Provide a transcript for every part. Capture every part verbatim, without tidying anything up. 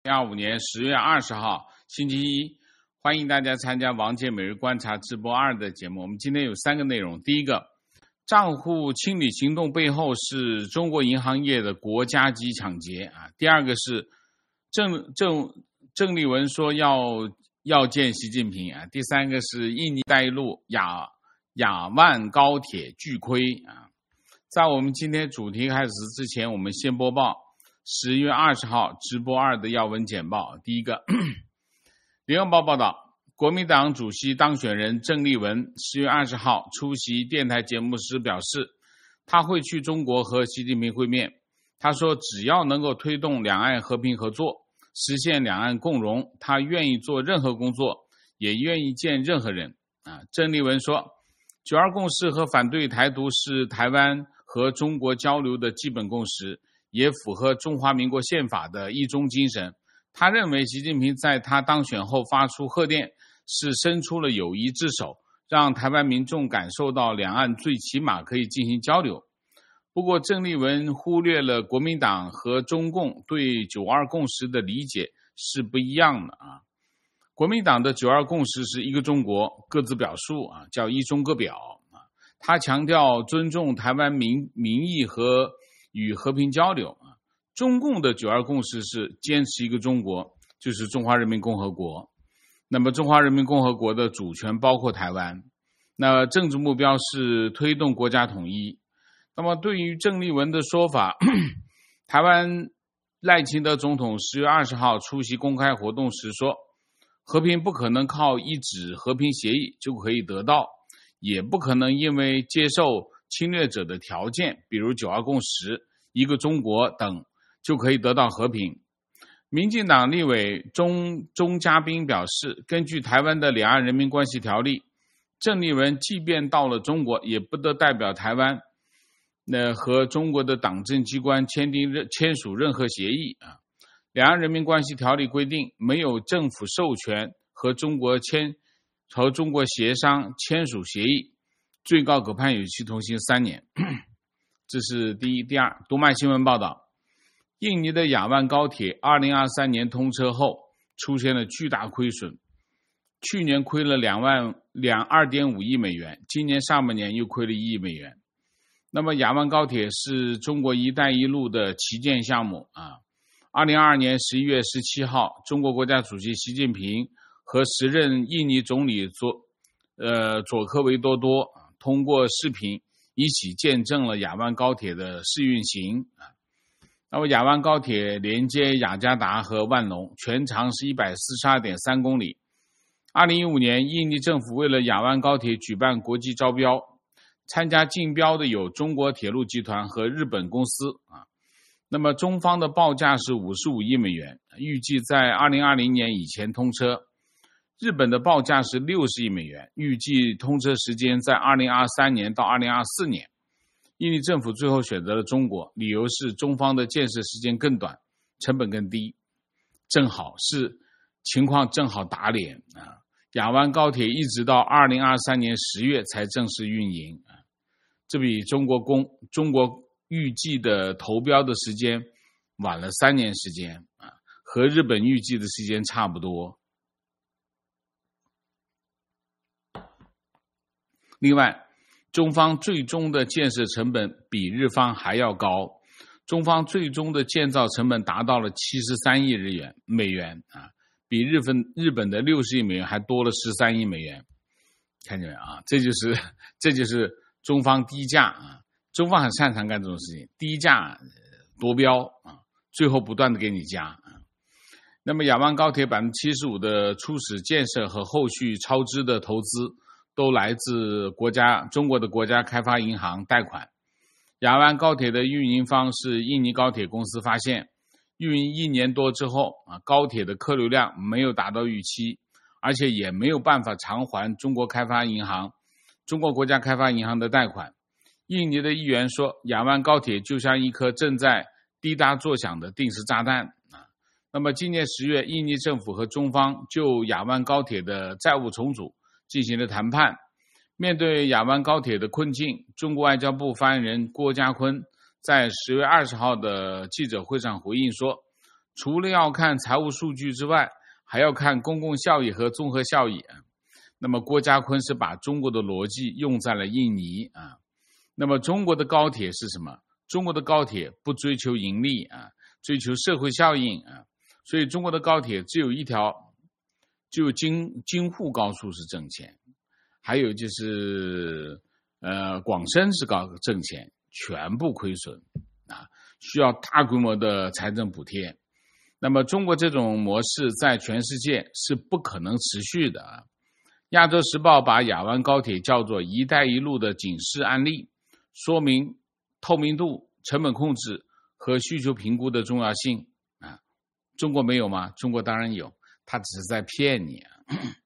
二五年十月二十号星期一，欢迎大家参加王杰每日观察直播二的节目。我们今天有三个内容。第一个，账户清理行动背后是中国银行业的国家级抢劫啊。第二个是郑郑郑丽文说要要见习近平啊。第三个是印尼“一带一路”雅雅万高铁巨亏啊。在我们今天主题开始之前，我们先播报十月二十号直播二的要闻简报。第一个，联合报报道，国民党主席当选人郑丽文十月二十号出席电台节目时表示，他会去中国和习近平会面。他说，只要能够推动两岸和平合作，实现两岸共荣，他愿意做任何工作，也愿意见任何人。啊，郑丽文说，九二共识和反对台独是台湾和中国交流的基本共识，也符合中华民国宪法的一中精神。他认为习近平在他当选后发出贺电，是伸出了友谊之手，让台湾民众感受到两岸最起码可以进行交流。不过郑丽文忽略了国民党和中共对九二共识的理解是不一样的啊。国民党的九二共识是一个中国，各自表述啊，叫一中各表啊。他强调尊重台湾民民意和与和平交流啊。中共的九二共识是坚持一个中国，就是中华人民共和国。那么中华人民共和国的主权包括台湾，那政治目标是推动国家统一。那么对于郑丽文的说法，台湾赖清德总统十月二十号出席公开活动时说，和平不可能靠一纸和平协议就可以得到，也不可能因为接受侵略者的条件，比如九二共识、一个中国等就可以得到和平。民进党立委钟钟嘉宾表示，根据台湾的两岸人民关系条例，郑丽文即便到了中国，也不得代表台湾那和中国的党政机关签订签署任何协议啊。两岸人民关系条例规定，没有政府授权和中国签和中国协商签署协议，最高可判有期徒刑三年。这是第一。第二，读卖新闻报道，印尼的雅万高铁二零二三年通车后出现了巨大亏损，去年亏了两万两二点五亿美元，今年上半年又亏了一亿美元。那么雅万高铁是中国“一带一路”的旗舰项目啊。二零二二年十一月十七号，中国国家主席习近平和时任印尼总理佐呃佐科维多多通过视频一起见证了雅万高铁的试运行啊。那么雅万高铁连接雅加达和万隆，全长是 一百四十二点三公里。二零一五年，印尼政府为了雅万高铁举办国际招标，参加竞标的有中国铁路集团和日本公司啊。那么中方的报价是五十五亿美元，预计在二零二零年以前通车。日本的报价是六十亿美元，预计通车时间在二零二三年到二零二四年。印尼政府最后选择了中国，理由是中方的建设时间更短，成本更低，正好是情况正好打脸啊！雅万高铁一直到二零二三年十月才正式运营啊，这比中国公中国预计的投标的时间晚了三年时间啊，和日本预计的时间差不多。另外，中方最终的建设成本比日方还要高，中方最终的建造成本达到了七十三亿日元美元啊，比日本日本的六十亿美元还多了十三亿美元。看见没啊？这就是这就是中方低价啊，中方很擅长干这种事情，低价夺标啊，最后不断的给你加啊。那么雅万高铁 百分之七十五 的初始建设和后续超支的投资都来自国家中国的国家开发银行贷款。雅万高铁的运营方是印尼高铁公司，发现运营一年多之后啊，高铁的客流量没有达到预期，而且也没有办法偿还中国开发银行中国国家开发银行的贷款。印尼的议员说，雅万高铁就像一颗正在滴答作响的定时炸弹啊。那么今年十月，印尼政府和中方就雅万高铁的债务重组进行了谈判。面对雅万高铁的困境，中国外交部发言人郭家坤在十月二十号的记者会上回应说， 除了要看财务数据之外，还要看公共效益和综合效益。那么郭家坤是把中国的逻辑用在了印尼啊。那么中国的高铁是什么？中国的高铁不追求盈利啊，追求社会效应啊。所以中国的高铁只有一条，只有京京沪高速是挣钱，还有就是呃广深是高挣钱，全部亏损啊，需要大规模的财政补贴。那么中国这种模式在全世界是不可能持续的啊。亚洲时报把雅湾高铁叫做一带一路的警示案例，说明透明度、成本控制和需求评估的重要性啊。中国没有吗？中国当然有，他只是在骗你啊。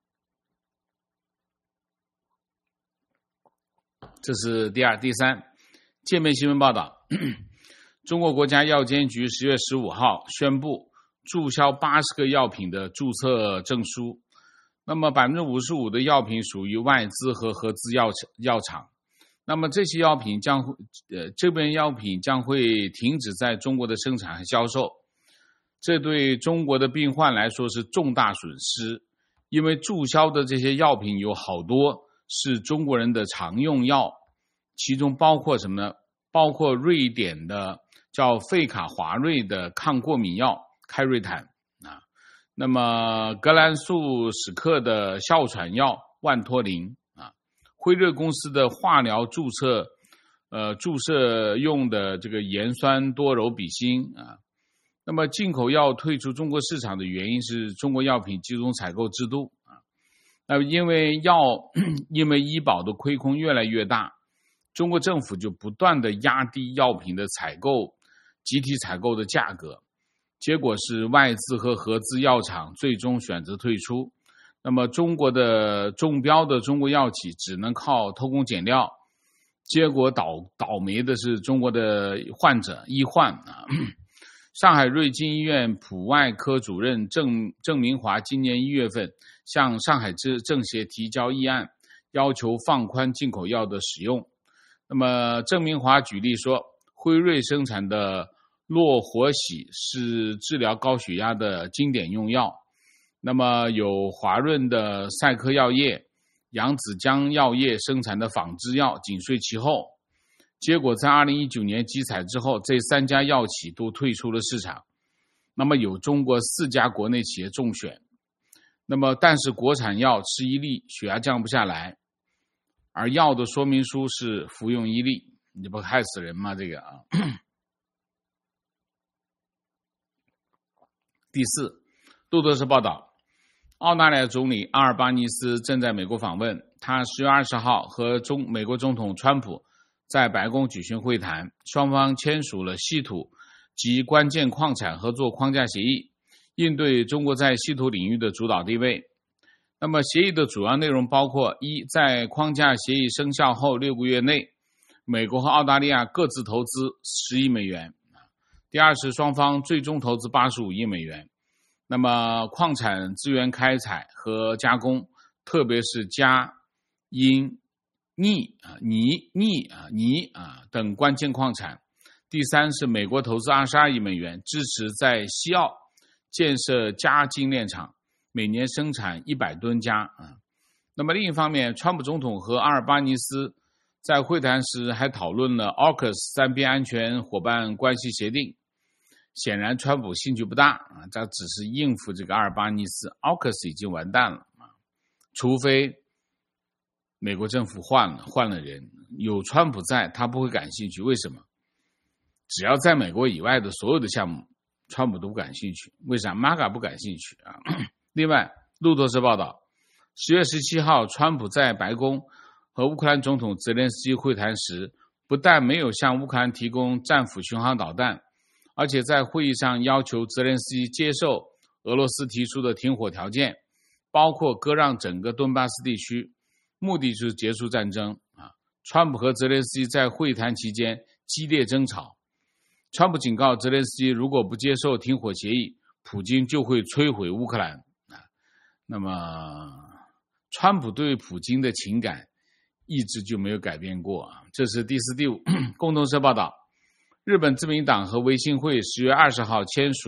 这是第二。第三，界面新闻报道，中国国家药监局十月十五号宣布注销八十个药品的注册证书。那么 百分之五十五 的药品属于外资和合资药药厂，那么这些药品将会呃这边药品将会停止在中国的生产和销售，这对中国的病患来说是重大损失，因为注销的这些药品有好多是中国人的常用药，其中包括什么呢？包括瑞典的叫费卡华瑞的抗过敏药开瑞坦啊，那么格兰素史克的哮喘药万托林啊，辉瑞公司的化疗注册呃注射用的这个盐酸多柔比辛啊。那么进口药退出中国市场的原因是中国药品集中采购制度啊。那因为药因为医保的亏空越来越大，中国政府就不断的压低药品的采购集体采购的价格，结果是外资和合资药厂最终选择退出。那么中国的中标的中国药企只能靠偷工减料，结果倒倒霉的是中国的患者医患啊。上海瑞金医院普外科主任郑郑明华今年一月份向上海市政协提交议案，要求放宽进口药的使用。那么郑明华举例说，辉瑞生产的洛活喜是治疗高血压的经典用药，那么有华润的赛科药业、扬子江药业生产的仿制药紧随其后。结果在二零一九年集采之后，这三家药企都退出了市场，那么有中国四家国内企业中选，那么但是国产药吃一粒血压降不下来，而药的说明书是服用一粒，你不害死人吗？这个啊。第四，路透社报道，澳大利亚总理阿尔巴尼斯正在美国访问，他十月二十号和中美国总统川普在白宫举行会谈，双方签署了稀土及关键矿产合作框架协议，应对中国在稀土领域的主导地位。那么协议的主要内容包括：一，在框架协议生效后六个月内，美国和澳大利亚各自投资十亿美元；第二是双方最终投资八十五亿美元。那么矿产资源开采和加工，特别是镓、铟、镍啊、泥、镍啊、泥啊等关键矿产。第三是美国投资二十二亿美元，支持在西澳建设镓精炼厂，每年生产一百吨镓啊。那么另一方面，川普总统和阿尔巴尼斯在会谈时还讨论了 A U K U S 三边安全伙伴关系协定。显然川普兴趣不大啊，这只是应付这个阿尔巴尼斯 A U K U S 已经完蛋了啊，除非美国政府换了换了人，有川普在他不会感兴趣。为什么？只要在美国以外的所有的项目川普都不感兴趣。为啥 M A G A 不感兴趣啊？另外路透社报道，十月十七号川普在白宫和乌克兰总统泽连斯基会谈时，不但没有向乌克兰提供战斧巡航导弹，而且在会议上要求泽连斯基接受俄罗斯提出的停火条件，包括割让整个顿巴斯地区，目的就是结束战争啊。川普和泽连斯基在会谈期间激烈争吵，川普警告泽连斯基，如果不接受停火协议，普京就会摧毁乌克兰啊。那么川普对普京的情感一直就没有改变过啊。这是第四、第五。共同社报道，日本自民党和维新会十月二十号签署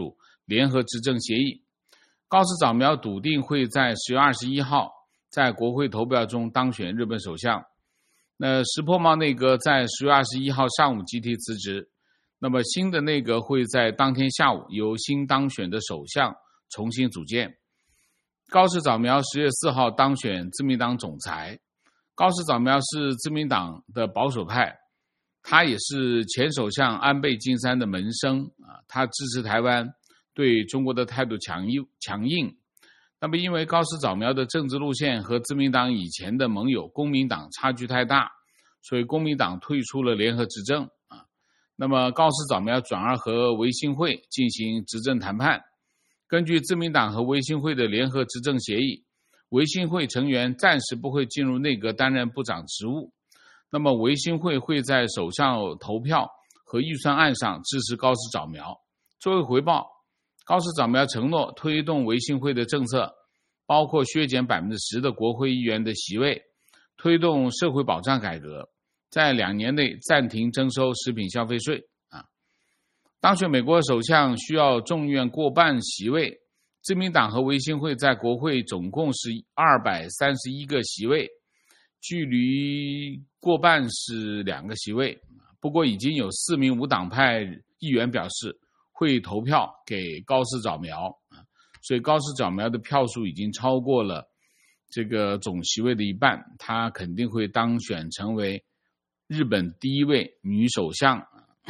联合执政协议。高市早苗笃定会在十月二十一号在国会投票中当选日本首相。那石破茂内阁在十月二十一号上午集体辞职，那么新的内阁会在当天下午由新当选的首相重新组建。高市早苗十月四号当选自民党总裁。高市早苗是自民党的保守派，他也是前首相安倍晋三的门生啊，他支持台湾，对中国的态度强硬强硬。那么因为高市早苗的政治路线和自民党以前的盟友公民党差距太大，所以公民党退出了联合执政啊。那么高市早苗转而和维新会进行执政谈判。根据自民党和维新会的联合执政协议，维新会成员暂时不会进入内阁担任部长职务。那么维新会会在首相投票和预算案上支持高市早苗。作为回报，高市早苗承诺推动维新会的政策，包括削减 百分之十 的国会议员的席位，推动社会保障改革，在两年内暂停征收食品消费税。啊，当选美国首相需要众议院过半席位，自民党和维新会在国会总共是二百三十一个席位，距离过半是两个席位。不过已经有四名无党派议员表示会投票给高市早苗，所以高市早苗的票数已经超过了这个总席位的一半，他肯定会当选成为日本第一位女首相。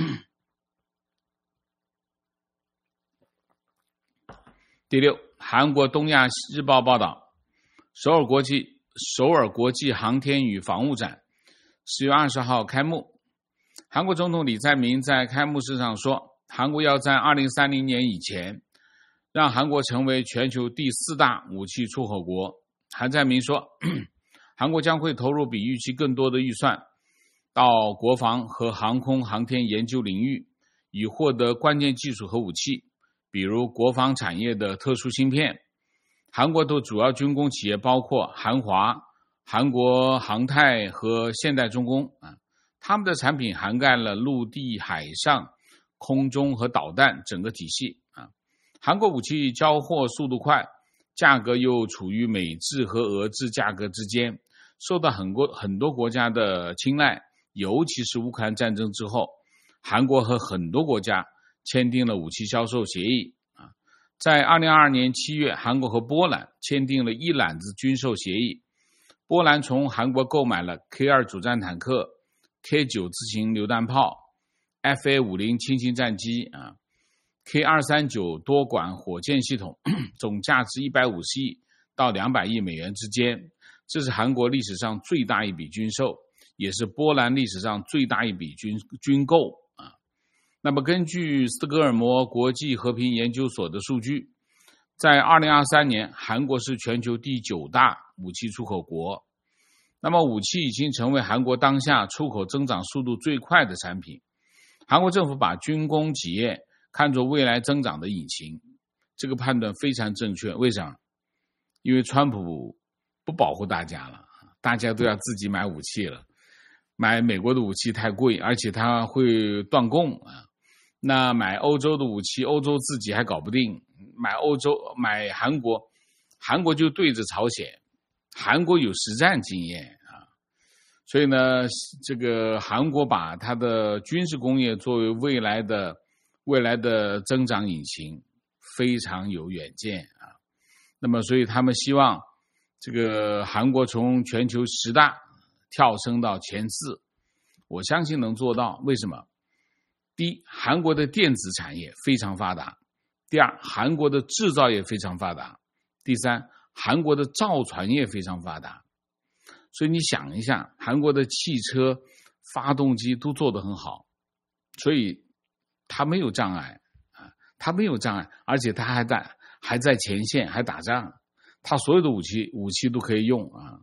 第六，韩国东亚日报报道，首尔国际首尔国际航天与防务展十月二十号开幕。韩国总统李在明在开幕式上说，韩国要在二零三零年以前让韩国成为全球第四大武器出口国。韩在明说，韩国将会投入比预期更多的预算到国防和航空航天研究领域，以获得关键技术和武器，比如国防产业的特殊芯片。韩国的主要军工企业包括韩华、韩国航太和现代重工啊，他们的产品涵盖了陆地、海上、空中和导弹整个体系啊。韩国武器交货速度快，价格又处于美制和俄制价格之间，受到很多很多国家的青睐。尤其是乌克兰战争之后，韩国和很多国家签订了武器销售协议啊。在二零二二年七月，韩国和波兰签订了一揽子军售协议。波兰从韩国购买了 K 二 主战坦克、K 九 自行榴弹炮、F A 五十 轻型战机啊、K 二三九 多管火箭系统，总价值一百五十亿到两百亿美元之间。这是韩国历史上最大一笔军售，也是波兰历史上最大一笔军军购啊。那么根据斯德哥尔摩国际和平研究所的数据，在二零二三年，韩国是全球第九大武器出口国。那么武器已经成为韩国当下出口增长速度最快的产品。韩国政府把军工企业看作未来增长的引擎，这个判断非常正确。为什么？因为川普不保护大家了，大家都要自己买武器了。买美国的武器太贵，而且它会断供啊。那买欧洲的武器，欧洲自己还搞不定。买欧洲，买韩国，韩国就对着朝鲜，韩国有实战经验啊。所以呢，这个韩国把它的军事工业作为未来的未来的增长引擎，非常有远见啊。那么，所以他们希望这个韩国从全球十大跳升到前四，我相信能做到。为什么？第一，韩国的电子产业非常发达；第二，韩国的制造业非常发达；第三，韩国的造船业非常发达。所以你想一下，韩国的汽车、发动机都做得很好，所以它没有障碍啊，它没有障碍，而且它还在还在前线，还打仗，它所有的武器武器都可以用啊。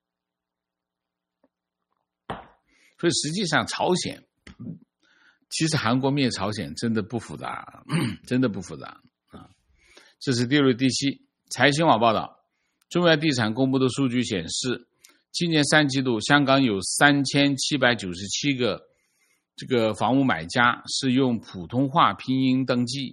所以实际上，朝鲜。其实韩国灭朝鲜真的不复杂，真的不复杂啊！这是第六、第七。财新网报道，中原地产公布的数据显示，今年三季度香港有三千七百九十七个这个房屋买家是用普通话拼音登记，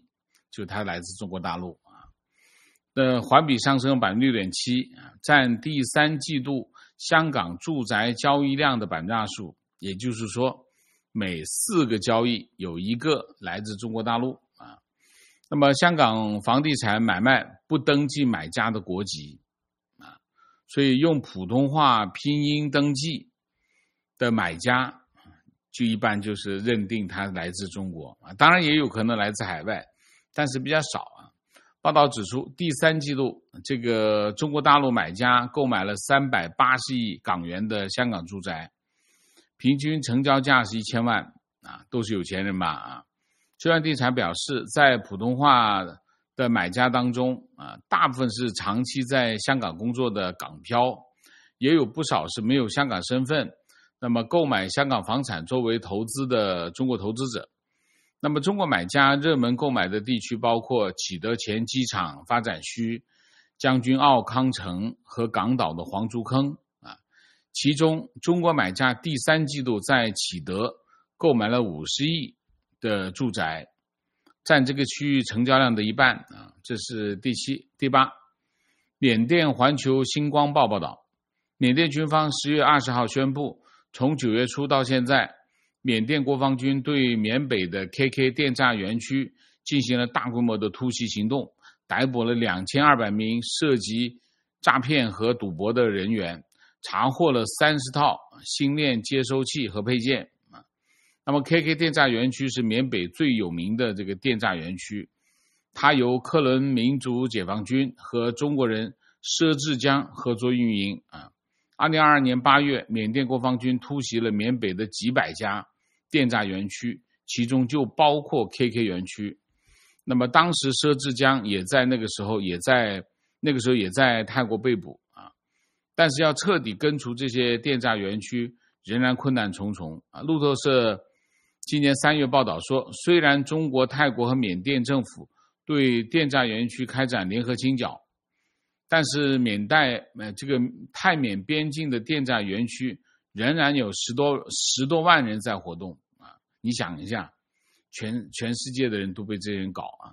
就它来自中国大陆啊。的环比上升 百分之六点七， 占第三季度香港住宅交易量的 百分之二十五， 也就是说每四个交易有一个来自中国大陆啊。那么香港房地产买卖不登记买家的国籍啊，所以用普通话拼音登记的买家就一般就是认定它来自中国啊，当然也有可能来自海外，但是比较少啊。报道指出，第三季度这个中国大陆买家购买了三百八十亿港元的香港住宅，平均成交价是一千万啊，都是有钱人吧啊。浙江地产表示，在普通话的买家当中啊，大部分是长期在香港工作的港漂，也有不少是没有香港身份，那么购买香港房产作为投资的中国投资者。那么中国买家热门购买的地区包括启德前机场发展区、将军澳康城和港岛的黄竹坑啊。其中中国买家第三季度在启德购买了五十亿的住宅，占这个区域成交量的一半啊。这是第七。第八，缅甸环球星光报报道，缅甸军方十月二十号宣布，从九月初到现在，缅甸国防军对缅北的 K K 电诈园区进行了大规模的突袭行动，逮捕了两千二百名涉及诈骗和赌博的人员，查获了三十套星链接收器和配件。那么 K K 电诈园区是缅北最有名的这个电诈园区，它由克伦民族解放军和中国人佘志江合作运营啊。二零二二年八月，缅甸国防军突袭了缅北的几百家电诈园区，其中就包括 K K 园区。那么当时佘志江也在那个时候也在那个时候也在泰国被捕啊。但是要彻底根除这些电诈园区仍然困难重重啊。路透社今年三月报道说，虽然中国、泰国和缅甸政府对电诈园区开展联合清剿，但是缅代呃这个泰缅边境的电诈园区仍然有十多十多万人在活动啊！你想一下，全全世界的人都被这些人搞啊！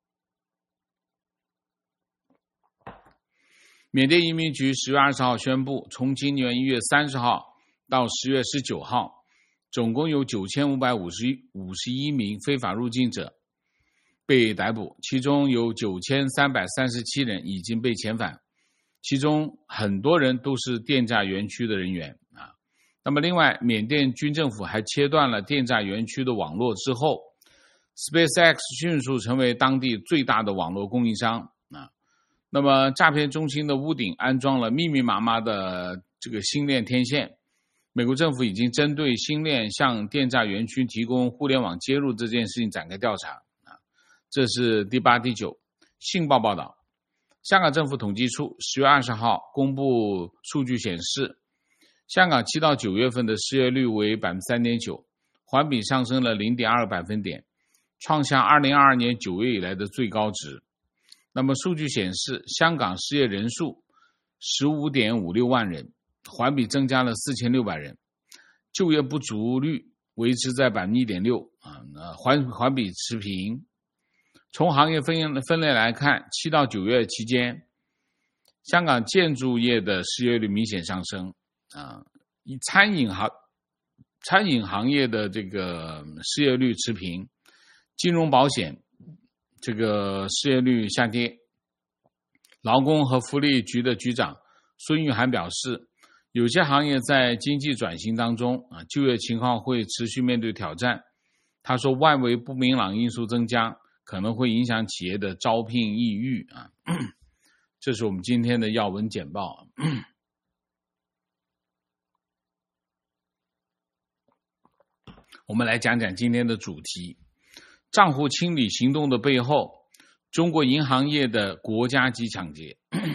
缅甸移民局十月二十号宣布，从今年一月三十号到十月十九号，总共有九千五百五十一名非法入境者被逮捕，其中有九千三百三十七人已经被遣返，其中很多人都是电诈园区的人员啊。那么另外，缅甸军政府还切断了电诈园区的网络之后， SpaceX 迅速成为当地最大的网络供应商啊。那么诈骗中心的屋顶安装了密密麻麻的这个星链天线，美国政府已经针对星链向电诈园区提供互联网接入这件事情展开调查。这是第八、第九。信报报道，香港政府统计处十月二十号公布数据显示，香港七到九月份的失业率为 百分之三点九， 环比上升了 零点二个百分点，创下二零二二年九月以来的最高值。那么数据显示，香港失业人数 十五点五六万人，环比增加了四千六百人，就业不足率维持在 百分之一点六 啊，环环比持平。从行业分分类来看，七到九月期间，香港建筑业的失业率明显上升啊，以餐饮行餐饮行业的这个失业率持平，金融保险这个失业率下跌。劳工和福利局的局长孙玉涵表示，有些行业在经济转型当中啊，就业情况会持续面对挑战。他说，外围不明朗因素增加，可能会影响企业的招聘意欲啊。这是我们今天的要闻简报。我们来讲讲今天的主题：账户清理行动的背后，中国银行业的国家级抢劫。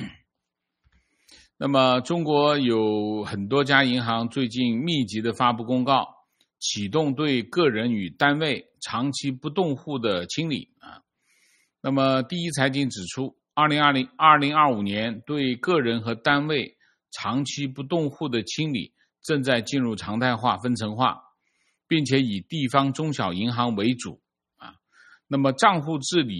那么中国有很多家银行最近密集的发布公告，启动对个人与单位长期不动户的清理啊。那么第一财经指出，二零二零、二零二五年对个人和单位长期不动户的清理正在进入常态化、分层化，并且以地方中小银行为主啊。那么账户治理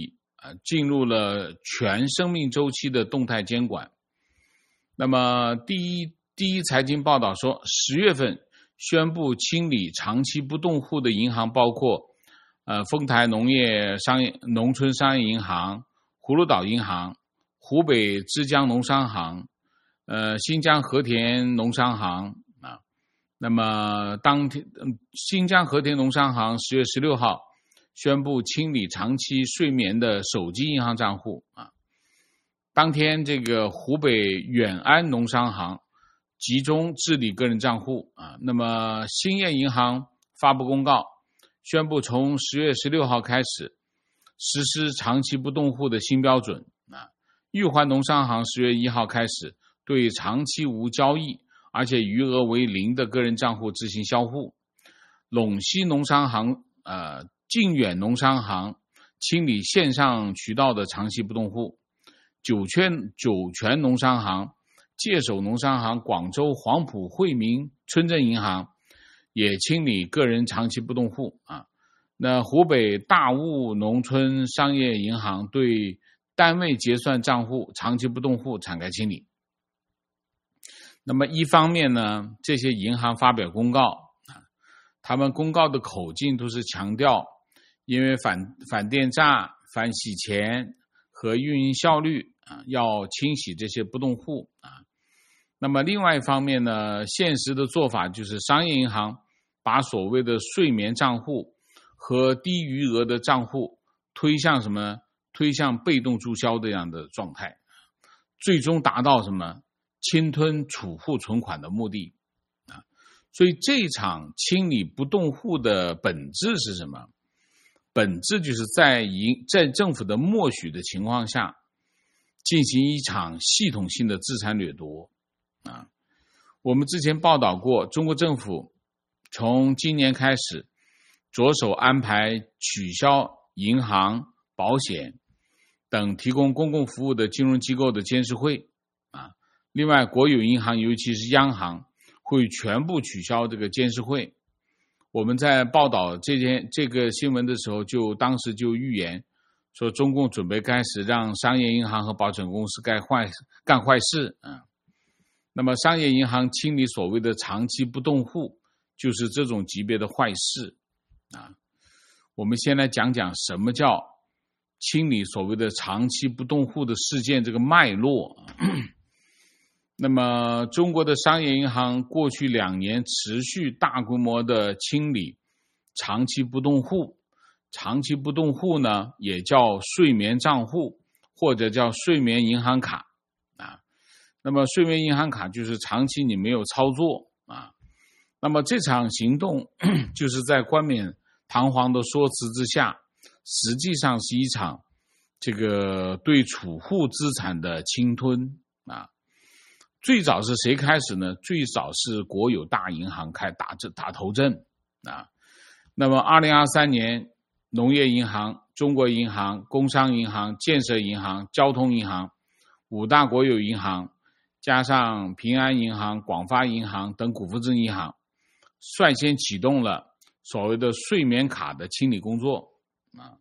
呃进入了全生命周期的动态监管。那么第一第一财经报道说，十月份宣布清理长期不动户的银行包括呃丰台农业商业农村商业银行、葫芦岛银行、湖北枝江农商行、呃新疆和田农商行啊。那么当天新疆和田农商行十月十六号宣布清理长期睡眠的手机银行账户啊。当天这个湖北远安农商行集中治理个人账户啊。那么兴业银行发布公告，宣布从十月十六号开始实施长期不动户的新标准啊。玉环农商行十月一号开始对长期无交易而且余额为零的个人账户执行销户。陇西农商行呃靖远农商行清理线上渠道的长期不动户。酒泉酒泉农商行、界首农商行、广州黄埔惠民村镇银行也清理个人长期不动户啊。那湖北大悟农村商业银行对单位结算账户长期不动户展开清理。那么一方面呢，这些银行发表公告啊，他们公告的口径都是强调因为反反电诈、反洗钱和运营效率啊，要清洗这些不动户啊。那么另外一方面呢，现实的做法就是商业银行把所谓的睡眠账户和低余额的账户推向什么？推向被动注销这样的状态，最终达到什么？侵吞储户存款的目的啊。所以这场清理不动户的本质是什么？本质就是在银在政府的默许的情况下进行一场系统性的资产掠夺啊。我们之前报道过，中国政府从今年开始着手安排取消银行、保险等提供公共服务的金融机构的监事会啊。另外，国有银行尤其是央行会全部取消这个监事会。我们在报道这件这个新闻的时候，就当时就预言说，中共准备开始让商业银行和保险公司干坏干坏事啊。那么，商业银行清理所谓的长期不动户，就是这种级别的坏事啊。我们先来讲讲什么叫清理所谓的长期不动户的事件这个脉络。那么中国的商业银行过去两年持续大规模的清理长期不动户，长期不动户呢也叫睡眠账户或者叫睡眠银行卡啊。那么睡眠银行卡就是长期你没有操作啊。那么这场行动就是在冠冕堂皇的说辞之下，实际上是一场这个对储户资产的侵吞啊。最早是谁开始呢？最早是国有大银行开打打头阵啊。那么二零二三年，农业银行、中国银行、工商银行、建设银行、交通银行五大国有银行，加上平安银行、广发银行等股份制银行，率先启动了所谓的睡眠卡的清理工作啊。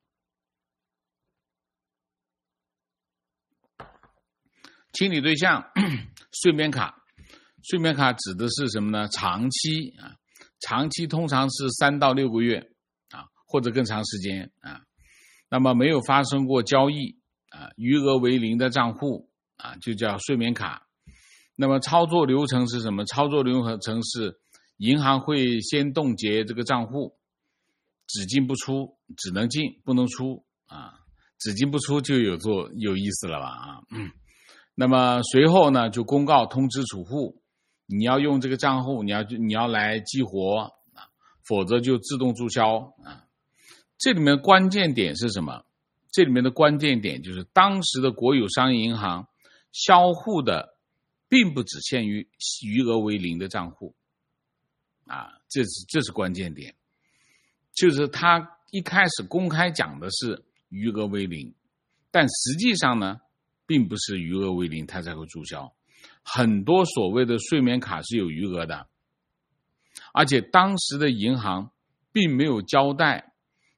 清理对象睡眠卡，睡眠卡指的是什么呢？长期啊，长期通常是三到六个月啊，或者更长时间啊。那么没有发生过交易啊，余额为零的账户啊，就叫睡眠卡。那么操作流程是什么？操作流程是银行会先冻结这个账户，只进不出，只能进不能出啊，只进不出就有做有意思了吧啊。嗯。那么随后呢，就公告通知储户，你要用这个账户，你要你要来激活啊，否则就自动注销啊。这里面的关键点是什么？这里面的关键点就是当时的国有商业银行销户的并不只限于余额为零的账户啊，这是这是关键点，就是他一开始公开讲的是余额为零，但实际上呢，并不是余额为零它才会注销，很多所谓的睡眠卡是有余额的，而且当时的银行并没有交代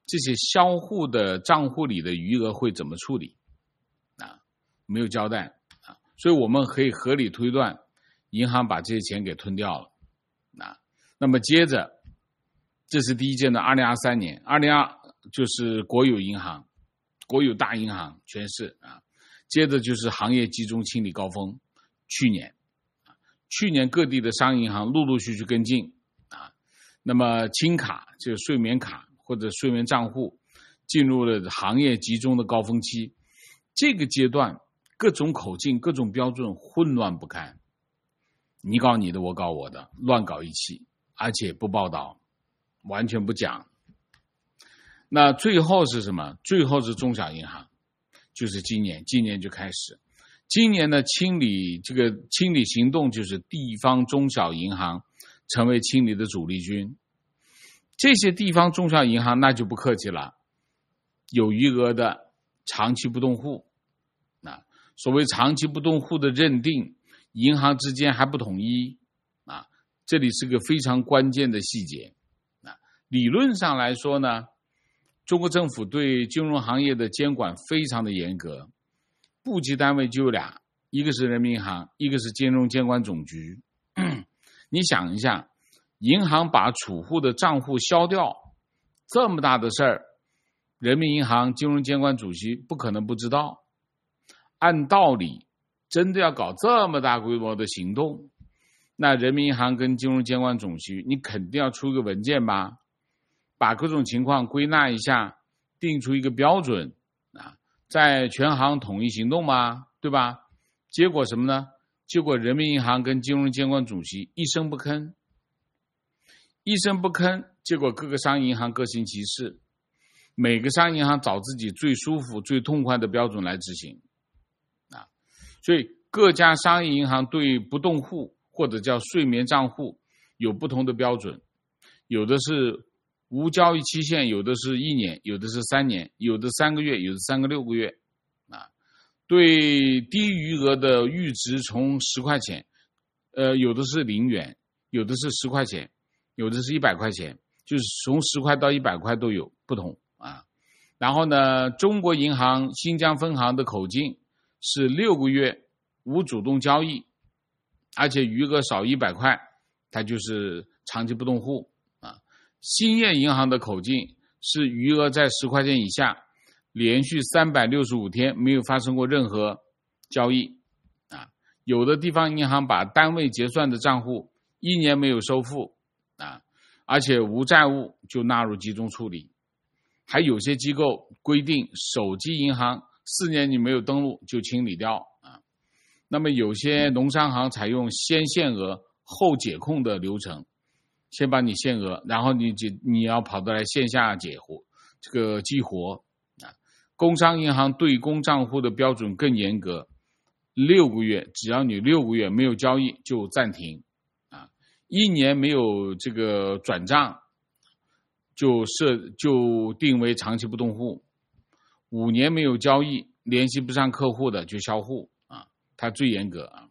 这些销户的账户里的余额会怎么处理啊？没有交代啊，所以我们可以合理推断，银行把这些钱给吞掉了啊。那么接着，这是第一件的二零二三年，二零二就是国有银行，国有大银行全是啊。接着就是行业集中清理高峰，去年，去年各地的商业银行陆陆续续跟进啊。那么轻卡就是睡眠卡或者睡眠账户进入了行业集中的高峰期，这个阶段各种口径、各种标准混乱不堪，你搞你的，我搞我的，乱搞一气，而且不报道，完全不讲。那最后是什么？最后是中小银行，就是今年，今年就开始。今年的清理这个清理行动，就是地方中小银行成为清理的主力军。这些地方中小银行那就不客气了，有余额的长期不动户。那所谓长期不动户的认定，银行之间还不统一啊，这里是个非常关键的细节。啊，理论上来说呢，中国政府对金融行业的监管非常的严格，部级单位就有俩，一个是人民银行，一个是金融监管总局。你想一下，银行把储户的账户销掉，这么大的事儿，人民银行金融监管主席不可能不知道。按道理，真的要搞这么大规模的行动，那人民银行跟金融监管总局，你肯定要出个文件吧，把各种情况归纳一下，定出一个标准啊，在全行统一行动嘛，对吧？结果什么呢？结果人民银行跟金融监管主席一声不吭，一声不吭，结果各个商业银行各行其事，每个商业银行找自己最舒服、最痛快的标准来执行啊。所以各家商业银行对不动户或者叫睡眠账户有不同的标准，有的是无交易期限，有的是一年，有的是三年，有的三个月，有的三个六个月啊。对低余额的阈值从十块钱，呃，有的是零元，有的是十块钱，有的是一百块钱，就是从十块到一百块都有不同啊。然后呢，中国银行新疆分行的口径是六个月无主动交易，而且余额少一百块，它就是长期不动户啊。兴业银行的口径是余额在十块钱以下，连续三百六十五天没有发生过任何交易啊。有的地方银行把单位结算的账户一年没有收付啊，而且无债务就纳入集中处理。还有些机构规定手机银行四年你没有登录就清理掉啊。那么有些农商行采用先限额后解控的流程，先把你限额，然后你你要跑到来线下解活这个激活啊。工商银行对公账户的标准更严格，六个月，只要你六个月没有交易就暂停啊，一年没有这个转账就设就定为长期不动户，五年没有交易联系不上客户的就销户啊，它最严格啊。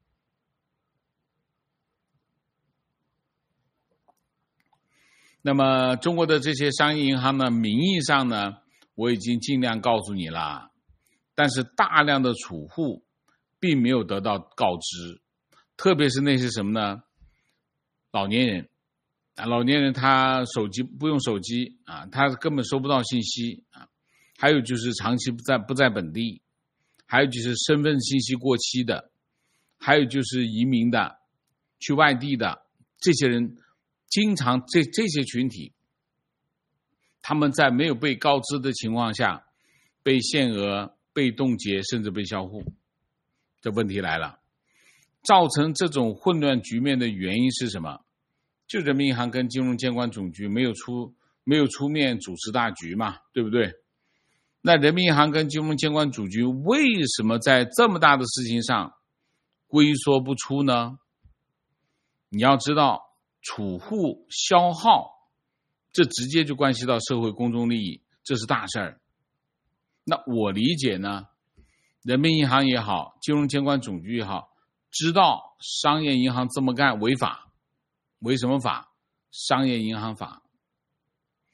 那么中国的这些商业银行呢，名义上呢我已经尽量告诉你了，但是大量的储户并没有得到告知，特别是那些什么呢？老年人啊，老年人他手机不用手机啊，他根本收不到信息啊。还有就是长期不在不在本地，还有就是身份信息过期的，还有就是移民的、去外地的这些人，经常这这些群体，他们在没有被告知的情况下，被限额、被冻结，甚至被销户。这问题来了，造成这种混乱局面的原因是什么？就人民银行跟金融监管总局没有出没有出面主持大局嘛，对不对？那人民银行跟金融监管总局为什么在这么大的事情上龟缩不出呢？你要知道，储户消耗，这直接就关系到社会公众利益，这是大事儿。那我理解呢，人民银行也好，金融监管总局也好，知道商业银行这么干违法，违什么法？商业银行法。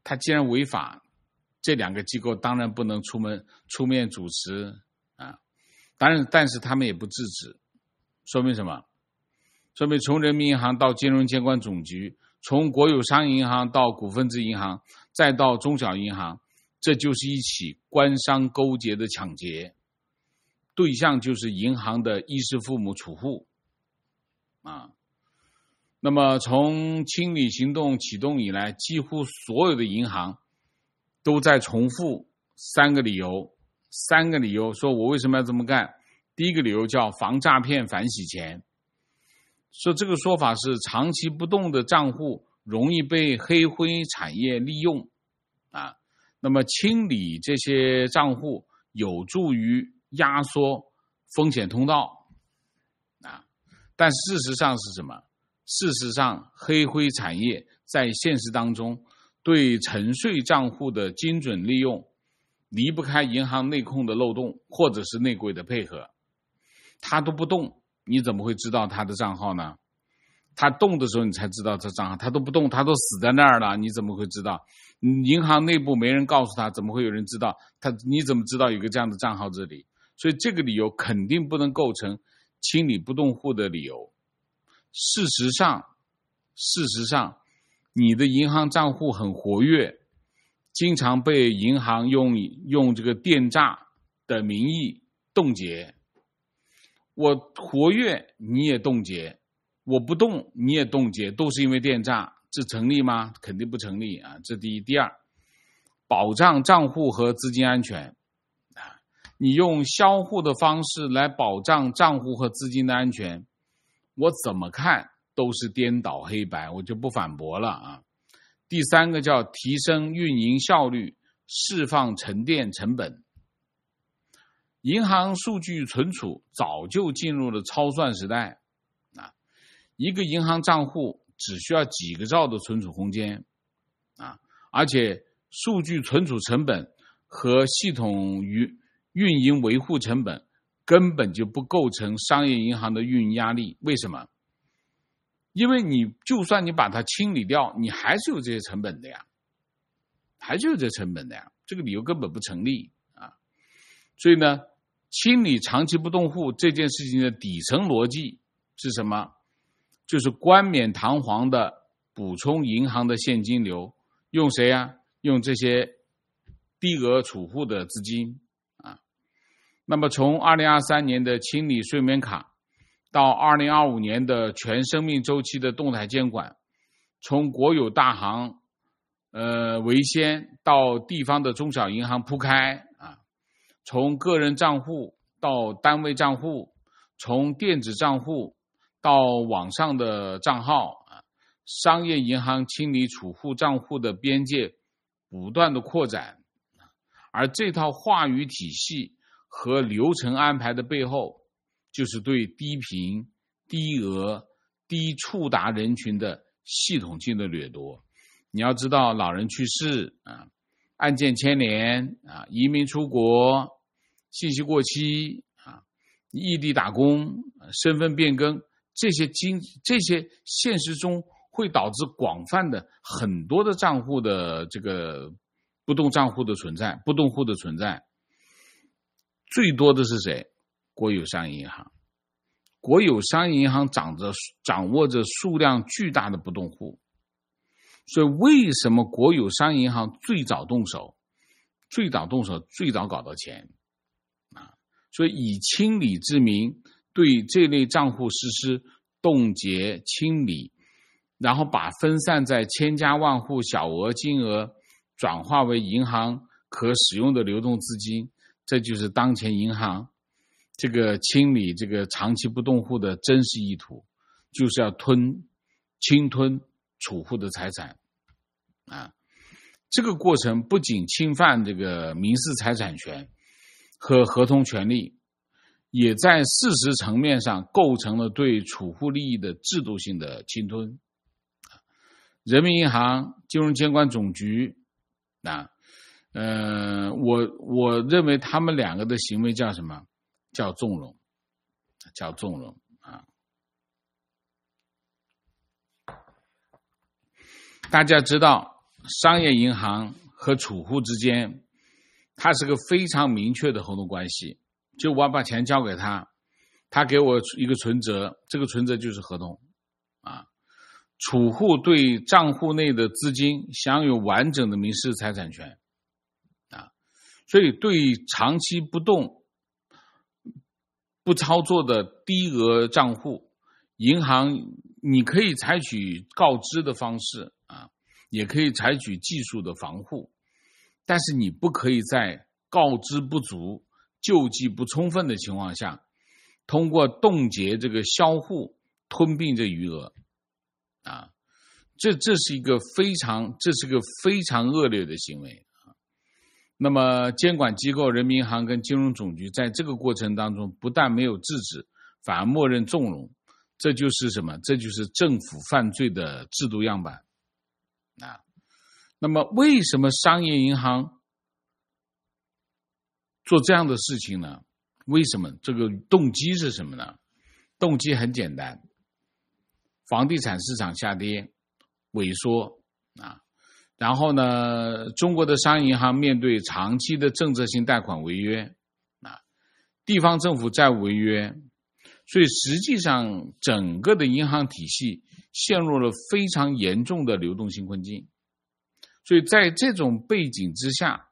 他既然违法，这两个机构当然不能出门出面主持啊，当然，但是他们也不制止，说明什么？说明从人民银行到金融监管总局，从国有商业银行到股份制银行，再到中小银行，这就是一起官商勾结的抢劫，对象就是银行的衣食父母储户啊。那么从清理行动启动以来，几乎所有的银行都在重复三个理由，三个理由说我为什么要这么干。第一个理由叫防诈骗反洗钱，说这个说法是长期不动的账户容易被黑灰产业利用啊，那么清理这些账户有助于压缩风险通道啊，但事实上是什么？事实上，黑灰产业在现实当中对沉睡账户的精准利用，离不开银行内控的漏洞或者是内鬼的配合。他都不动，你怎么会知道他的账号呢？他动的时候你才知道这账号，他都不动，他都死在那儿了，你怎么会知道？银行内部没人告诉他，怎么会有人知道他？你怎么知道有个这样的账号这里？所以这个理由肯定不能构成清理不动户的理由。事实上，事实上，你的银行账户很活跃，经常被银行用用这个电诈的名义冻结。我活跃，你也冻结；我不动，你也冻结，都是因为电诈，这成立吗？肯定不成立啊！这第一。第二，保障账户和资金安全啊，你用销户的方式来保障账户和资金的安全，我怎么看都是颠倒黑白，我就不反驳了啊。第三个叫提升运营效率，释放沉淀成本。银行数据存储早就进入了超算时代啊，一个银行账户只需要几个兆的存储空间啊，而且数据存储成本和系统运营维护成本根本就不构成商业银行的运营压力。为什么？因为你就算你把它清理掉，你还是有这些成本的呀，还是有这些成本的呀，这个理由根本不成立啊。所以呢，清理长期不动户这件事情的底层逻辑是什么？就是冠冕堂皇的补充银行的现金流，用谁啊？用这些低额储户的资金啊。那么从二零二三年的清理睡眠卡到二零二五年的全生命周期的动态监管，从国有大行呃为先到地方的中小银行铺开啊，从个人账户到单位账户，从电子账户到网上的账号啊，商业银行清理储户账户的边界不断的扩展，而这套话语体系和流程安排的背后，就是对低频、低额、低触达人群的系统性的掠夺。你要知道，老人去世啊，案件牵连啊，移民出国、信息过期啊，异地打工、身份变更，这些经这些现实中会导致广泛的很多的账户的这个不动账户的存在，不动户的存在。最多的是谁？国有商业银行。国有商业银行掌着掌握着数量巨大的不动户，所以为什么国有商业银行最早动手，最早动手，最早搞到钱啊？所以以清理之名，对这类账户实施冻结清理，然后把分散在千家万户小额金额转化为银行可使用的流动资金，这就是当前银行这个清理这个长期不动户的真实意图，就是要吞侵吞储户的财产啊。这个过程不仅侵犯这个民事财产权和合同权利，也在事实层面上构成了对储户利益的制度性的侵吞。人民银行、金融监管总局啊，呃，我我认为他们两个的行为叫什么？叫纵容，叫纵容啊！大家知道， 商业银行和储户之间，它是个非常明确的合同关系。就我把钱交给他，他给我一个存折，这个存折就是合同啊。储户对账户内的资金享有完整的民事财产权啊，所以对长期不动、不操作的低额账户，银行你可以采取告知的方式啊，也可以采取技术的防护，但是你不可以在告知不足、救济不充分的情况下，通过冻结这个销户吞并这余额啊，这这是一个非常这是个非常恶劣的行为啊。那么监管机构人民银行跟金融总局在这个过程当中不但没有制止，反而默认纵容，这就是什么？这就是政府犯罪的制度样板啊。那么为什么商业银行做这样的事情呢？为什么？这个动机是什么呢？动机很简单，房地产市场下跌萎缩啊，然后呢，中国的商业银行面对长期的政策性贷款违约啊，地方政府债务违约，所以实际上整个的银行体系陷入了非常严重的流动性困境。所以在这种背景之下，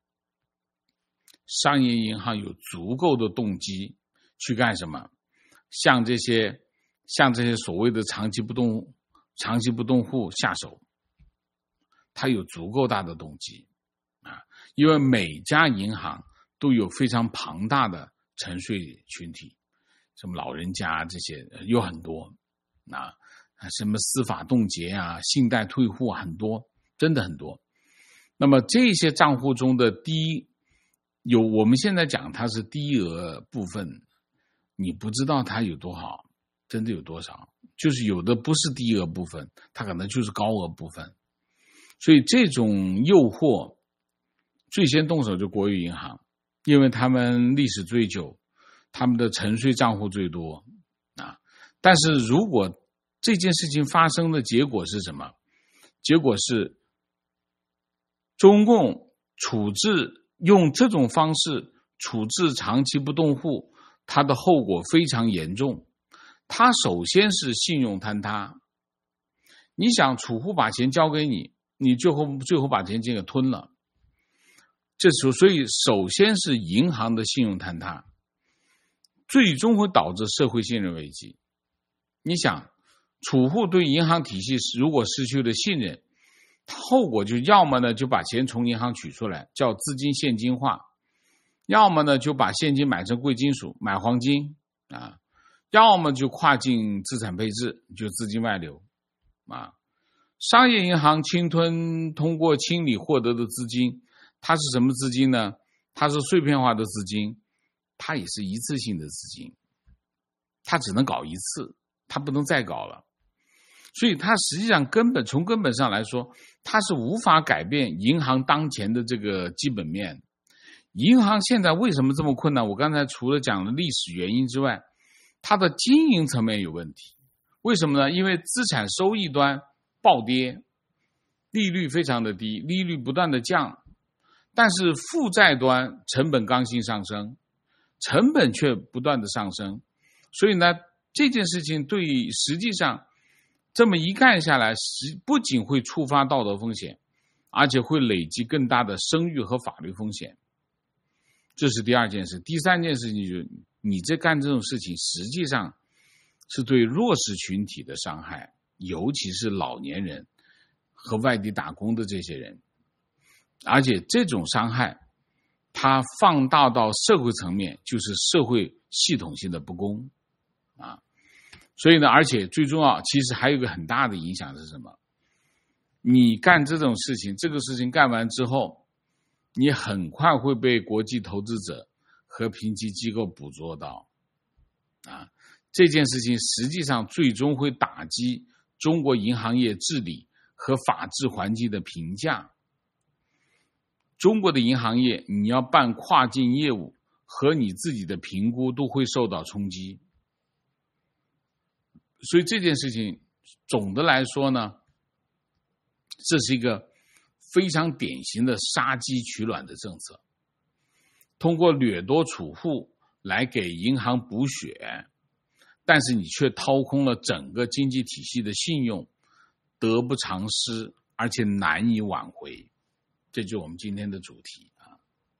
商业银行有足够的动机去干什么？向这些向这些所谓的长期不动长期不动户下手，它有足够大的动机啊，因为每家银行都有非常庞大的沉睡群体，什么老人家这些有很多啊，什么司法冻结啊、信贷退户啊，很多，真的很多。那么这些账户中的低有我们现在讲它是低额部分，你不知道它有多少，真的有多少，就是有的不是低额部分，它可能就是高额部分。所以这种诱惑最先动手就国有银行，因为他们历史最久，他们的沉睡账户最多啊。但是如果这件事情发生的结果是什么？结果是中共处置用这种方式处置长期不动户，它的后果非常严重。它首先是信用坍塌，你想储户把钱交给你，你最后最后把钱给吞了，这时候所以首先是银行的信用坍塌，最终会导致社会信任危机。你想储户对银行体系如果失去了信任，后果就要么呢就把钱从银行取出来，叫资金现金化，要么呢就把现金买成贵金属，买黄金啊，要么就跨境资产配置，就资金外流啊。商业银行侵吞通过清理获得的资金，它是什么资金呢？它是碎片化的资金，它也是一次性的资金，它只能搞一次，它不能再搞了。所以它实际上根本从根本上来说，它是无法改变银行当前的这个基本面。银行现在为什么这么困难？我刚才除了讲了历史原因之外，它的经营层面有问题。为什么呢？因为资产收益端暴跌，利率非常的低，利率不断的降，但是负债端成本刚性上升，成本却不断的上升。所以呢，这件事情对实际上这么一干下来，不仅会触发道德风险，而且会累积更大的声誉和法律风险。这是第二件事。第三件事情就是你这干这种事情实际上是对弱势群体的伤害，尤其是老年人和外地打工的这些人，而且这种伤害它放大到社会层面，就是社会系统性的不公啊。所以呢，而且最重要，其实还有一个很大的影响是什么？你干这种事情，这个事情干完之后，你很快会被国际投资者和评级机构捕捉到啊。这件事情实际上最终会打击中国银行业治理和法治环境的评价。中国的银行业，你要办跨境业务和你自己的评估都会受到冲击。所以这件事情总的来说呢，这是一个非常典型的杀鸡取卵的政策，通过掠夺储户来给银行补血，但是你却掏空了整个经济体系的信用，得不偿失，而且难以挽回。这就是我们今天的主题啊。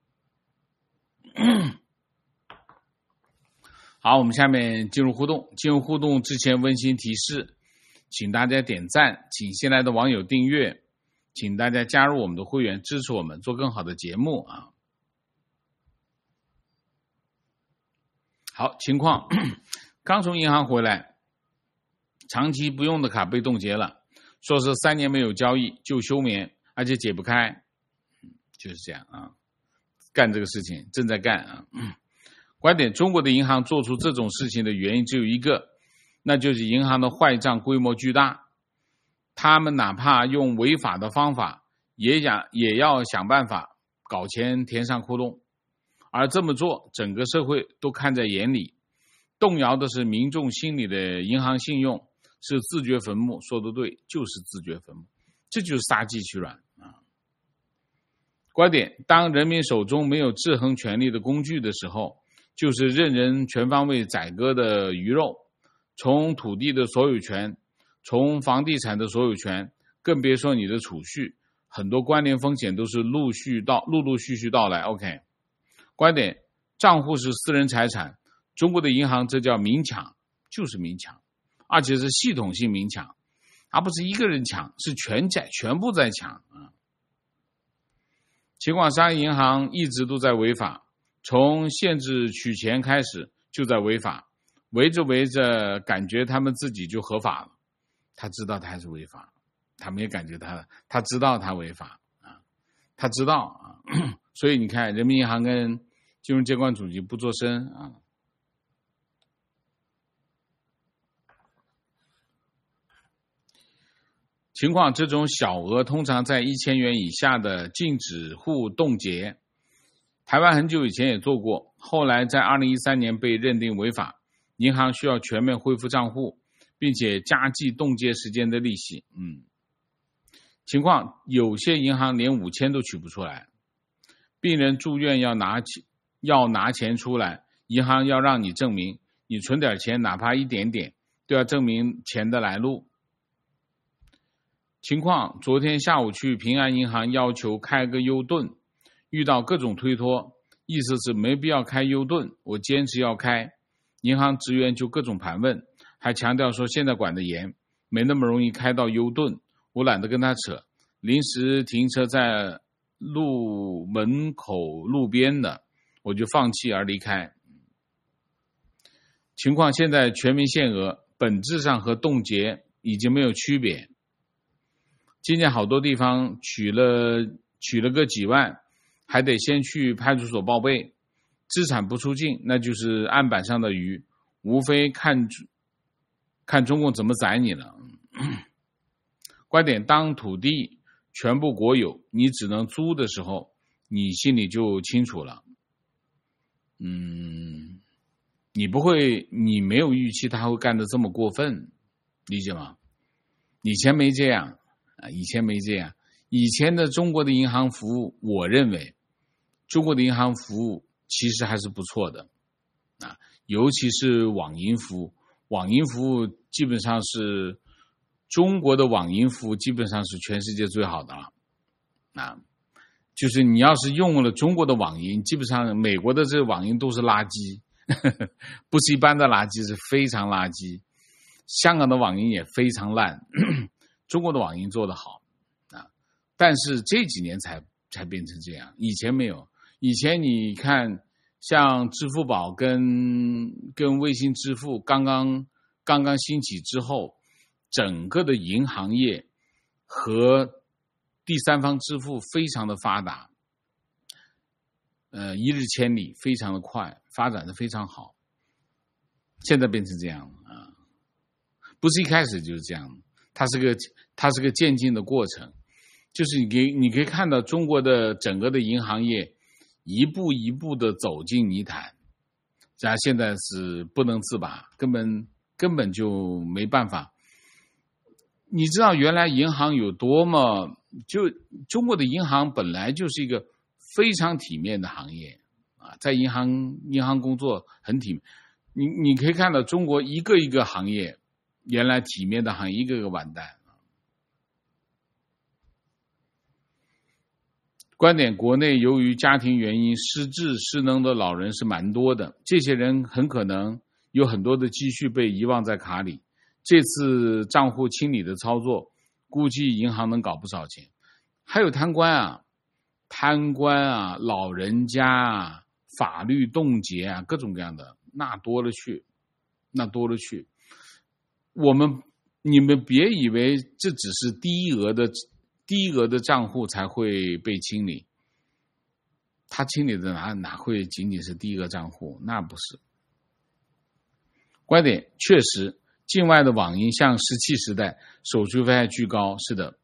好，我们下面进入互动。进入互动之前，温馨提示，请大家点赞，请新来的网友订阅，请大家加入我们的会员，支持我们做更好的节目啊。好，情况，刚从银行回来，长期不用的卡被冻结了，说是三年没有交易就休眠，而且解不开，就是这样啊，干这个事情正在干啊。观点，中国的银行做出这种事情的原因只有一个，那就是银行的坏账规模巨大，他们哪怕用违法的方法，也想也要想办法搞钱填上窟窿，而这么做整个社会都看在眼里，动摇的是民众心里的银行信用，是自掘坟墓。说得对，就是自掘坟墓，这就是杀鸡取卵啊。观点，当人民手中没有制衡权力的工具的时候，就是任人全方位宰割的鱼肉，从土地的所有权，从房地产的所有权，更别说你的储蓄，很多关联风险都是陆续到陆陆续续到来。 OK， 观点，账户是私人财产，中国的银行这叫明抢，就是明抢，而且是系统性明抢，而不是一个人抢，是全在全部在抢啊。情况，商业银行一直都在违法，从限制取钱开始就在违法，围着围着感觉他们自己就合法了，他知道他是违法，他没感觉他他知道他违法啊，他知道啊，所以你看人民银行跟金融监管总局不做声啊。情况，这种小额通常在一千元以下的禁止户冻结，台湾很久以前也做过，后来在二零一三年被认定违法，银行需要全面恢复账户，并且加计冻结时间的利息。嗯，情况，有些银行连五千都取不出来，病人住院要拿钱要拿钱出来，银行要让你证明你存点钱，哪怕一点点，都要证明钱的来路。情况，昨天下午去平安银行要求开个优盾，遇到各种推脱，意思是没必要开优盾，我坚持要开，银行职员就各种盘问，还强调说现在管得严，没那么容易开到优盾，我懒得跟他扯，临时停车在路门口路边的，我就放弃而离开。情况，现在全民限额本质上和冻结已经没有区别，今年好多地方取了取了个几万，还得先去派出所报备，资产不出境，那就是案板上的鱼，无非看看中共怎么宰你了。观点，当土地全部国有，你只能租的时候，你心里就清楚了。嗯，你不会，你没有预期他会干得这么过分，理解吗？以前没这样。以前没这样，以前的中国的银行服务，我认为中国的银行服务其实还是不错的啊，尤其是网银服务，网银服务基本上是中国的网银服务基本上是全世界最好的了啊，就是你要是用了中国的网银，基本上美国的这个网银都是垃圾，呵呵，不是一般的垃圾，是非常垃圾，香港的网银也非常烂。呵呵，中国的网银做得好啊，但是这几年才才变成这样，以前没有。以前你看，像支付宝跟跟微信支付刚刚刚刚兴起之后，整个的银行业和第三方支付非常的发达，呃，一日千里，非常的快，发展的非常好。现在变成这样啊，不是一开始就是这样。它是个它是个渐进的过程，就是你可以你可以看到中国的整个的银行业一步一步的走进泥潭，然后现在是不能自拔，根本根本就没办法。你知道原来银行有多么就中国的银行本来就是一个非常体面的行业啊，在银行银行工作很体面。你你可以看到中国一个一个行业，原来体面的行业一个个完蛋。观点：国内由于家庭原因失智失能的老人是蛮多的，这些人很可能有很多的积蓄被遗忘在卡里。这次账户清理的操作，估计银行能搞不少钱。还有贪官啊，贪官啊，老人家啊，法律冻结啊，各种各样的，那多了去，那多了去。我们你们别以为这只是低额的。低额的账户才会被清理，他清理的哪哪会仅仅是低额账户？那不是。观点：确实，境外的网银像石器时代，手续费还巨高。是的，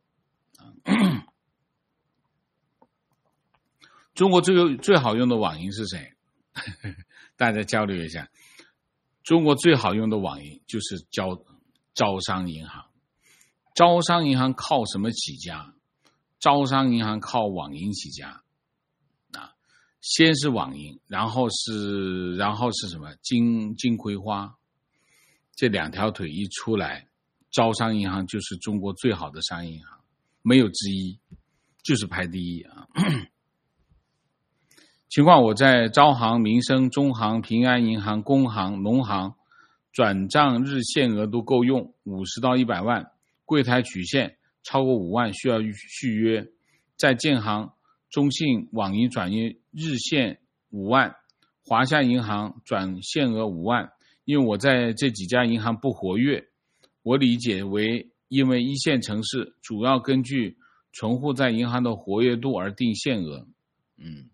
中国最最好用的网银是谁？大家交流一下。中国最好用的网银就是招招商银行。招商银行靠什么起家？招商银行靠网银起家啊，先是网银，然后是然后是什么？金金葵花，这两条腿一出来，招商银行就是中国最好的商业银行，没有之一，就是排第一啊。情况：我在招行、民生、中行、平安银行、工行、农行转账日限额都够用，五十到一百万。柜台取现超过五万需要续约，在建行、中信、网银转业日限五万，华夏银行转限额五万。因为我在这几家银行不活跃，我理解为因为一线城市主要根据存户在银行的活跃度而定限额。嗯。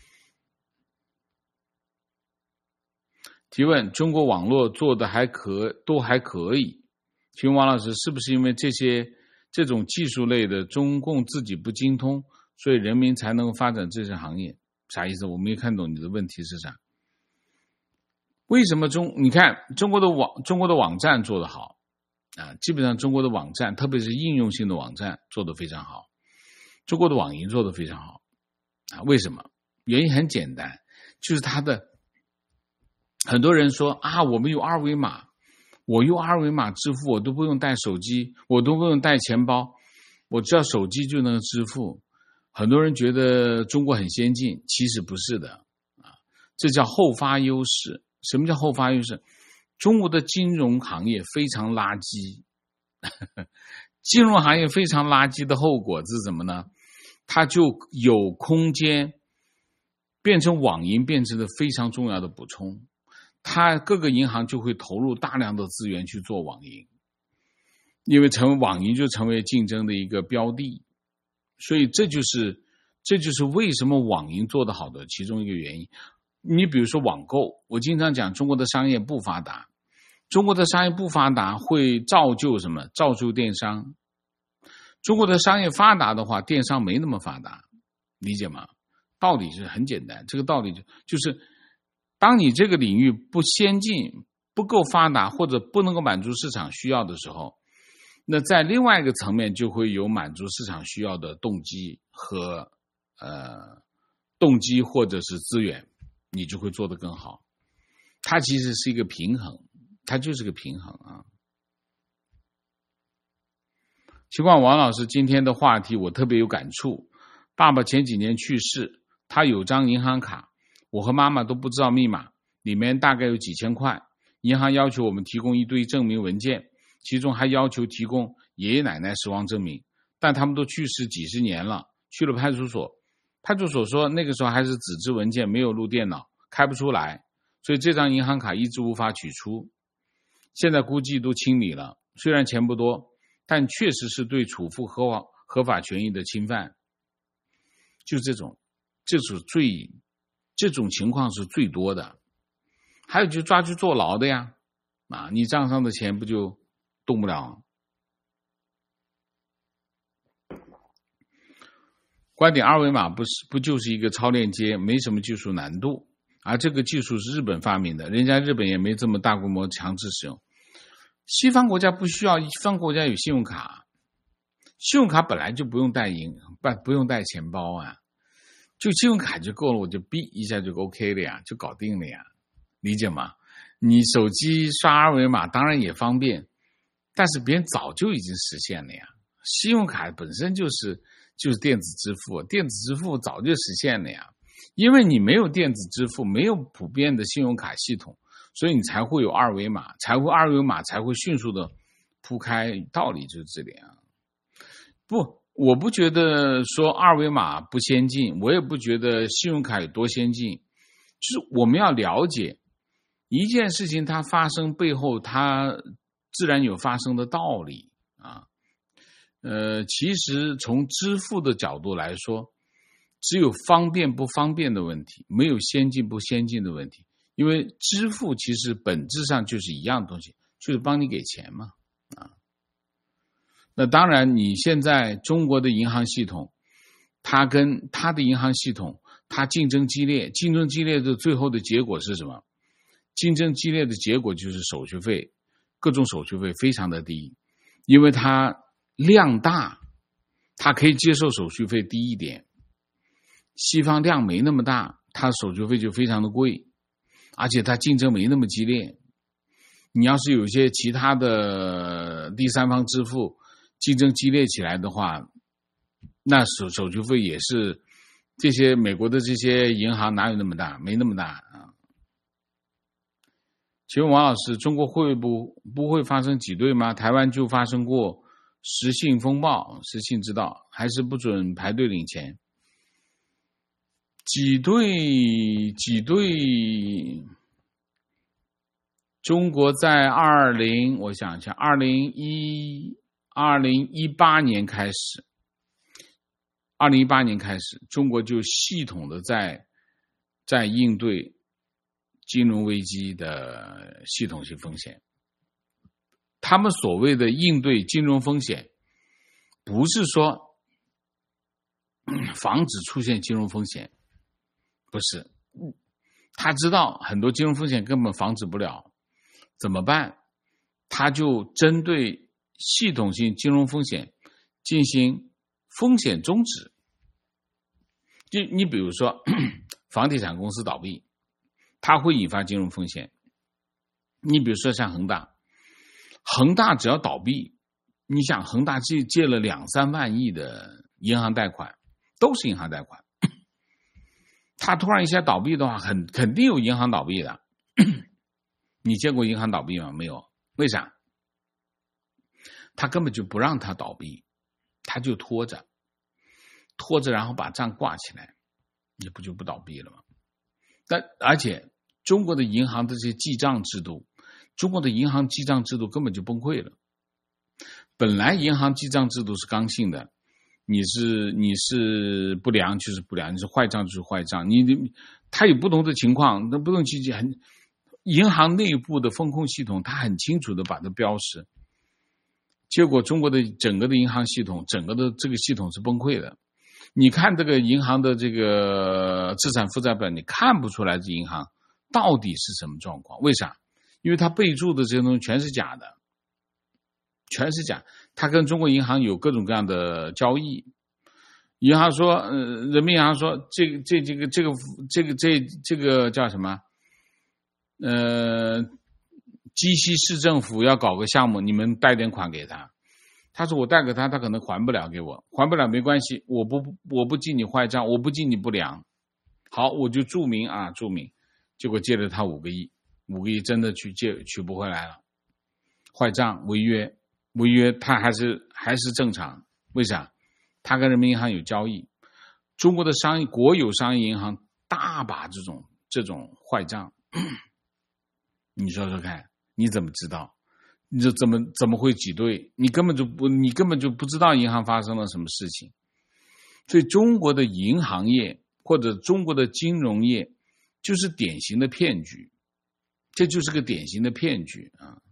提问：中国网络做的还可都还可以。请问王老师，是不是因为这些这种技术类的中共自己不精通，所以人民才能够发展这些行业？啥意思？我没看懂你的问题是啥？为什么中你看中国的网中国的网站做得好啊？基本上中国的网站，特别是应用性的网站做得非常好，中国的网银做得非常好啊？为什么？原因很简单，就是它的很多人说啊，我们有二维码。我用二维码支付，我都不用带手机，我都不用带钱包，我只要手机就能支付。很多人觉得中国很先进，其实不是的啊，这叫后发优势。什么叫后发优势？中国的金融行业非常垃圾，金融行业非常垃圾的后果是什么呢？它就有空间变成网银，变成了非常重要的补充。它各个银行就会投入大量的资源去做网银，因为成为网银就成为竞争的一个标的，所以这就是这就是为什么网银做得好的其中一个原因。你比如说网购，我经常讲中国的商业不发达，中国的商业不发达会造就什么？造就电商。中国的商业发达的话，电商没那么发达，理解吗？道理是很简单，这个道理就就是当你这个领域不先进、不够发达，或者不能够满足市场需要的时候，那在另外一个层面就会有满足市场需要的动机和呃动机或者是资源，你就会做得更好。它其实是一个平衡，它就是个平衡啊。希望王老师今天的话题我特别有感触。爸爸前几年去世，他有张银行卡。我和妈妈都不知道密码，里面大概有几千块。银行要求我们提供一堆证明文件，其中还要求提供爷爷奶奶死亡证明，但他们都去世几十年了。去了派出所，派出所说那个时候还是纸质文件，没有录电脑，开不出来，所以这张银行卡一直无法取出。现在估计都清理了，虽然钱不多，但确实是对储户合法合法权益的侵犯。就这种，这是最。这种情况是最多的，还有就抓去坐牢的呀，啊，你账上的钱不就动不了？观点：二维码不是不就是一个超链接，没什么技术难度，而这个技术是日本发明的，人家日本也没这么大规模强制使用。西方国家不需要，西方国家有信用卡， 信用卡本来就不用带银不不用带钱包啊，就信用卡就够了，我就哔一下就 OK 了呀，就搞定了呀，理解吗？你手机刷二维码当然也方便，但是别人早就已经实现了呀。信用卡本身就是就是电子支付，电子支付早就实现了呀。因为你没有电子支付，没有普遍的信用卡系统，所以你才会有二维码，才会二维码才会迅速的铺开，道理就是这样。不，我不觉得说二维码不先进，我也不觉得信用卡有多先进，就是我们要了解一件事情它发生背后，它自然有发生的道理啊。呃，其实从支付的角度来说，只有方便不方便的问题，没有先进不先进的问题。因为支付其实本质上就是一样东西，就是帮你给钱嘛，啊。那当然，你现在中国的银行系统，它跟它的银行系统，它竞争激烈，竞争激烈的最后的结果是什么？竞争激烈的结果就是手续费，各种手续费非常的低，因为它量大，它可以接受手续费低一点。西方量没那么大，它手续费就非常的贵，而且它竞争没那么激烈。你要是有一些其他的第三方支付竞争激烈起来的话，那手手续费也是这些美国的这些银行哪有那么大，没那么大啊。请问王老师，中国会不不会发生挤兑吗？台湾就发生过实信风暴，实信知道，还是不准排队领钱。挤兑挤兑中国在二零我想一下二零一二零一八年开始二零一八年开始中国就系统的在在应对金融危机的系统性风险。他们所谓的应对金融风险，不是说防止出现金融风险，不是，他知道很多金融风险根本防止不了，怎么办？他就针对系统性金融风险进行风险终止。就你比如说房地产公司倒闭，它会引发金融风险。你比如说像恒大，恒大只要倒闭，你想恒大借借了两三万亿的银行贷款，都是银行贷款，他突然一下倒闭的话，很肯定有银行倒闭的。你见过银行倒闭吗？没有。为啥？他根本就不让他倒闭，他就拖着拖着然后把账挂起来，你不就不倒闭了吗？但而且中国的银行的这些记账制度，中国的银行记账制度根本就崩溃了。本来银行记账制度是刚性的，你是你是不良就是不良，你是坏账就是坏账，你它有不同的情况，那不同情形很，银行内部的风控系统它很清楚的把它标识，结果中国的整个的银行系统，整个的这个系统是崩溃的。你看这个银行的这个资产负债表，你看不出来这银行到底是什么状况？为啥？因为它备注的这些东西全是假的，全是假。它跟中国银行有各种各样的交易。银行说，呃，人民银行说，这个这这个这个这个这这个叫什么？呃，鸡西市政府要搞个项目，你们贷点款给他。他说我贷给他，他可能还不了给我，还不了没关系，我不我不记你坏账，我不记你不良。好，我就注明啊，注明。结果借了他五个亿，五个亿真的去借取不回来了，坏账违约，违约他还是还是正常。为啥？他跟人民银行有交易。中国的商业国有商业银行大把这种这种坏账，你说说看，你怎么知道？你就怎么怎么会挤兑？你根本就不，你根本就不知道银行发生了什么事情。所以中国的银行业或者中国的金融业就是典型的骗局，这就是个典型的骗局啊！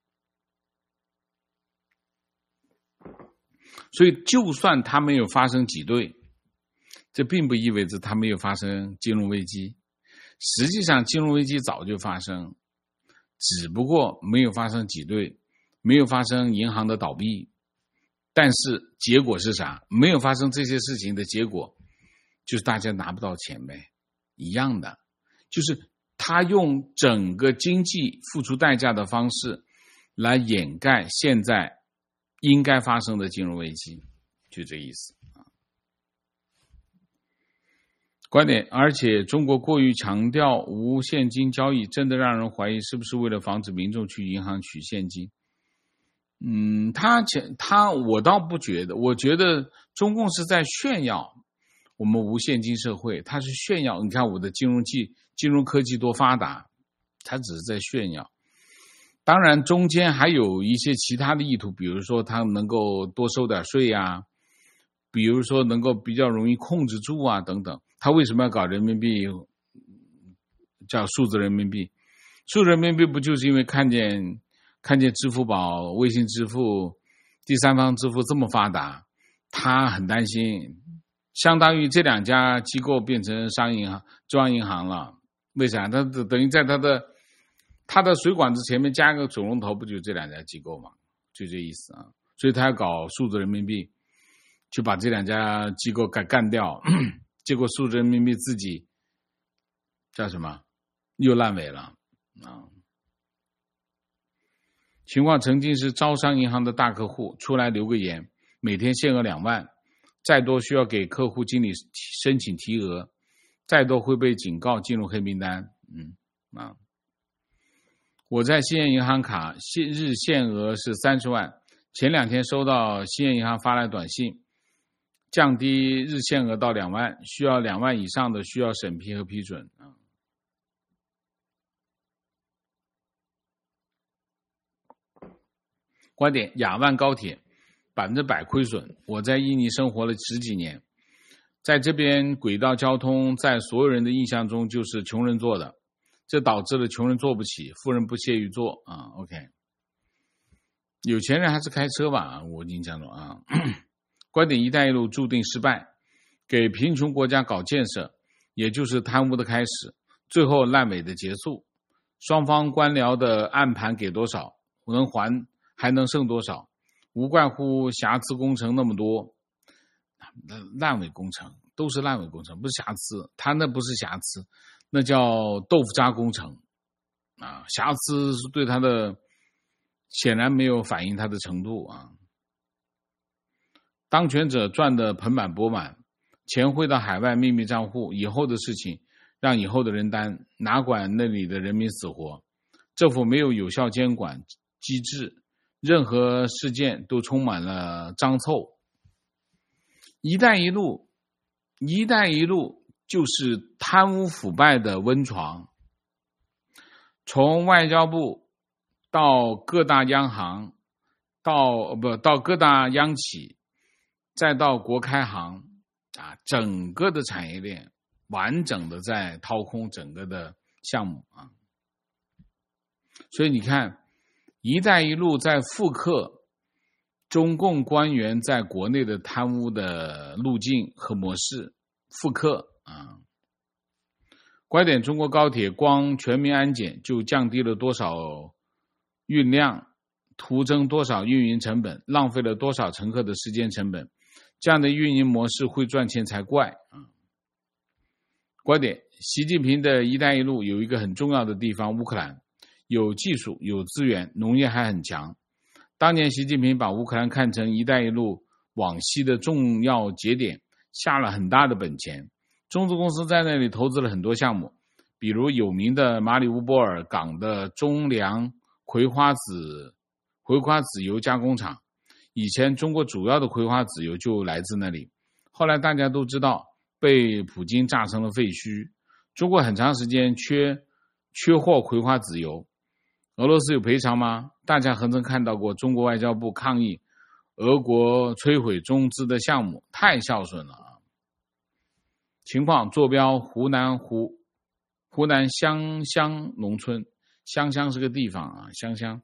所以就算它没有发生挤兑，这并不意味着它没有发生金融危机。实际上金融危机早就发生，只不过没有发生挤兑，没有发生银行的倒闭， 但是结果是啥？没有发生这些事情的结果，就是大家拿不到钱呗，一样的，就是他用整个经济付出代价的方式来掩盖现在应该发生的金融危机，就这意思。观点，而且中国过于强调无现金交易，真的让人怀疑是不是为了防止民众去银行取现金。嗯，他他我倒不觉得，我觉得中共是在炫耀我们无现金社会，他是炫耀，你看我的金融技金融科技多发达，他只是在炫耀。当然中间还有一些其他的意图，比如说他能够多收点税啊，比如说能够比较容易控制住啊等等。他为什么要搞人民币叫数字人民币？数字人民币不就是因为看见看见支付宝、微信支付、第三方支付这么发达，他很担心，相当于这两家机构变成商业银行、中央银行了。为啥？他等于在他的他的水管子前面加个水龙头，不就这两家机构吗？就这意思啊。所以他要搞数字人民币，去把这两家机构干干掉。结果数字人民币自己叫什么又烂尾了啊！情况曾经是招商银行的大客户，出来留个言，每天限额两万，再多需要给客户经理申请提额，再多会被警告进入黑名单。嗯啊，我在兴业银行卡现日限额是三十万，前两天收到兴业银行发来短信，降低日限额到两万，需要两万以上的需要审批和批准啊。观点：雅万高铁百分之百亏损。我在印尼生活了十几年，在这边轨道交通在所有人的印象中就是穷人做的，这导致了穷人坐不起，富人不屑于坐啊。OK， 有钱人还是开车吧，我印象中啊。观点：一带一路注定失败，给贫穷国家搞建设，也就是贪污的开始，最后烂尾的结束。双方官僚的暗盘给多少，能还还能剩多少？无怪乎瑕疵工程那么多，烂尾工程都是烂尾工程，不是瑕疵，他那不是瑕疵，那叫豆腐渣工程啊！瑕疵是对他的显然没有反映他的程度啊。当权者赚得盆满钵满，钱汇到海外秘密账户，以后的事情让以后的人担，哪管那里的人民死活？政府没有有效监管机制，任何事件都充满了脏臭。一带一路，一带一路就是贪污腐败的温床，从外交部到各大央行，到不到各大央企，再到国开行啊，整个的产业链完整的在掏空整个的项目啊。所以你看，一带一路在复刻中共官员在国内的贪污的路径和模式，复刻啊。拐点：中国高铁光全民安检就降低了多少运量，徒增多少运营成本，浪费了多少乘客的时间成本，这样的运营模式会赚钱才怪啊！观点：习近平的一带一路有一个很重要的地方，乌克兰有技术有资源，农业还很强。当年习近平把乌克兰看成一带一路往西的重要节点，下了很大的本钱，中资公司在那里投资了很多项目，比如有名的马里乌波尔港的中粮葵花籽葵花籽油加工厂，以前中国主要的葵花籽油就来自那里，后来大家都知道被普京炸成了废墟，中国很长时间缺缺货葵花籽油，俄罗斯有赔偿吗？大家何曾看到过中国外交部抗议俄国摧毁中资的项目？太孝顺了啊！情况：坐标湖南湖湖南湘乡农村，湘乡是个地方啊，湘乡。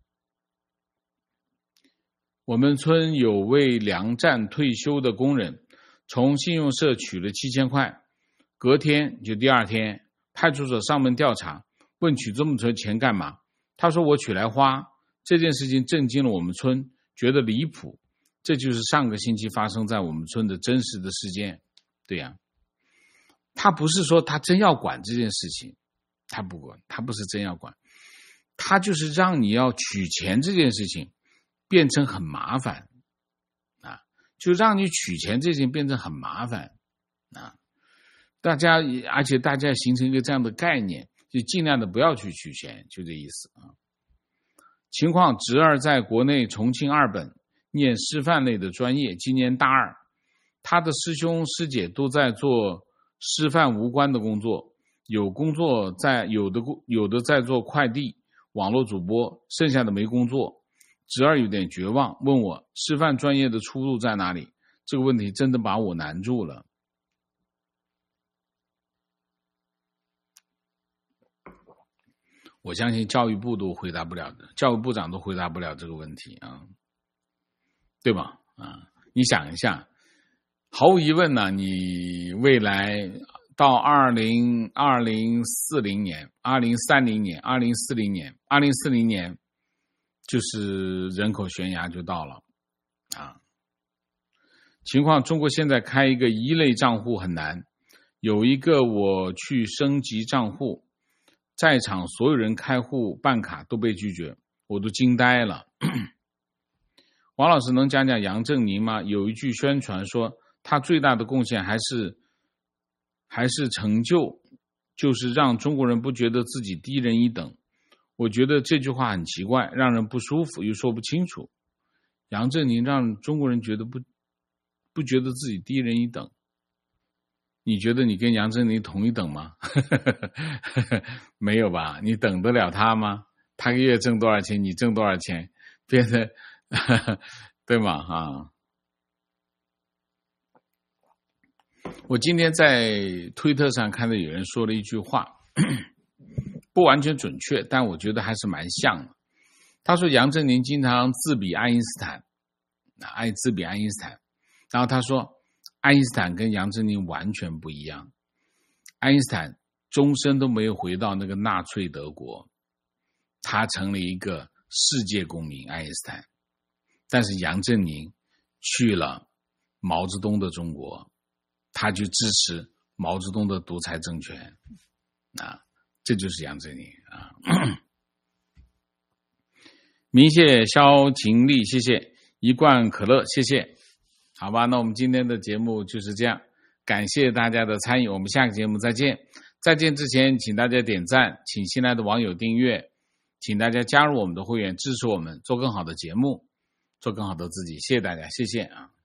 我们村有位粮站退休的工人，从信用社取了七千块，隔天就第二天，派出所上门调查，问取这么多钱干嘛？他说我取来花。这件事情震惊了我们村，觉得离谱。 这就是上个星期发生在我们村的真实的事件。对呀、啊，他不是说他真要管这件事情，他不管，他不是真要管，他就是让你要取钱这件事情变成很麻烦啊，就让你取钱这件事情变成很麻烦啊。大家，而且大家形成一个这样的概念，就尽量的不要去取钱，就这意思啊。情况，侄儿在国内重庆二本念师范类的专业，今年大二，他的师兄师姐都在做师范无关的工作，有工作在有的有的在做快递、网络主播，剩下的没工作。侄儿有点绝望，问我师范专业的出路在哪里？这个问题真的把我难住了。我相信教育部都回答不了的，教育部长都回答不了这个问题啊，对吧？啊，你想一下，毫无疑问呢，你未来到二零二零四零年、二零三零年、二零四零年、二零四零年，就是人口悬崖就到了啊。情况，中国现在开一个一类账户很难，有一个我去升级账户。在场所有人开户办卡都被拒绝，我都惊呆了。王老师能讲讲杨振宁吗？有一句宣传说他最大的贡献还是还是成就，就是让中国人不觉得自己低人一等。我觉得这句话很奇怪，让人不舒服又说不清楚。杨振宁让中国人觉得不不觉得自己低人一等。你觉得你跟杨振宁同一等吗？没有吧？你等得了他吗？他个月挣多少钱，你挣多少钱，变得对吗？啊！我今天在推特上看到有人说了一句话，不完全准确，但我觉得还是蛮像的。他说杨振宁经常自比爱因斯坦，爱自比爱因斯坦，然后他说爱因斯坦跟杨振宁完全不一样，爱因斯坦终身都没有回到那个纳粹德国，他成了一个世界公民，爱因斯坦。但是杨振宁去了毛泽东的中国，他就支持毛泽东的独裁政权啊，这就是杨振宁啊。明谢萧晴丽，谢谢一罐可乐，谢谢。好吧，那我们今天的节目就是这样，感谢大家的参与，我们下个节目再见。再见之前，请大家点赞，请新来的网友订阅，请大家加入我们的会员，支持我们做更好的节目，做更好的自己。谢谢大家，谢谢啊。